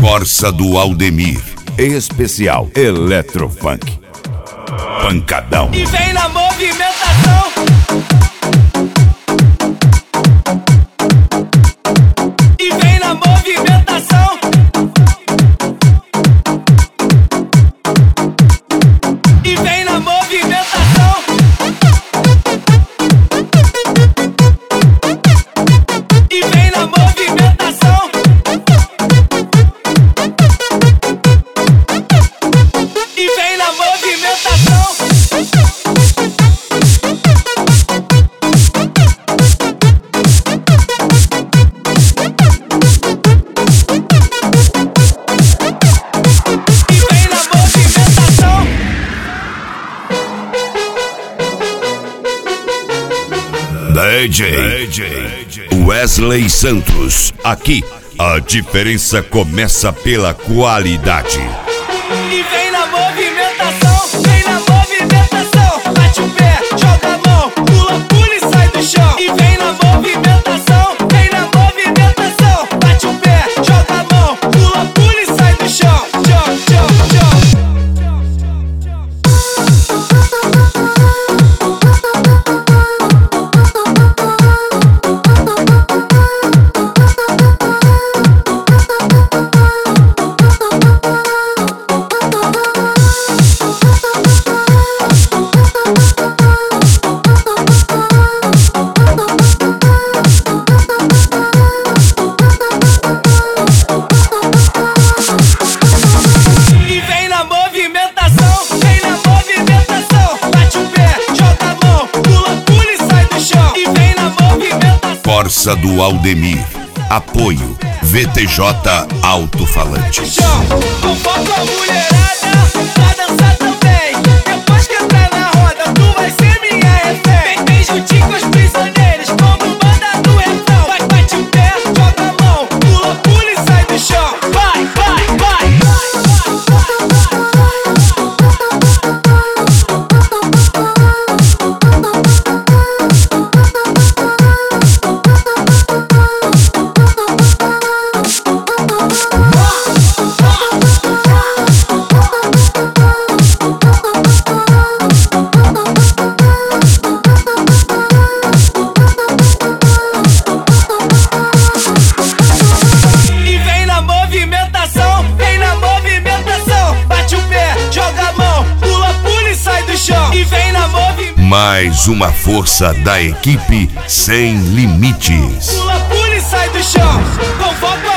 Força do Aldemir. Especial Eletrofunk. Pancadão. E vem na movimentação. E vem na movimentação. E vem na movimentação. E vem na movimentação. E vem na movimentação. DJ Wesley Santos. Aqui, a diferença começa pela qualidade. E vem na movimentação, vem na movimentação. Bate o pé, joga a mão, pula, pula e sai do chão. E vem na movimentação, vem na movimentação. Bate o pé, joga a mão, pula, pula e sai do chão. Tchau, tchau, tchau. Força do Aldemir. Apoio VTJ Alto-Falante. Convoco a mulherada pra dançar também. Depois que entrar na roda, tu vai ser minha refém. Vem juntinho com os prisioneiros, como banda do refrão. Vai, bate o pé, joga a mão, pula, pula e sai do chão. Vai, vai, vai. Mais uma força da equipe sem limites. Pula, pula e sai do chão. Convoca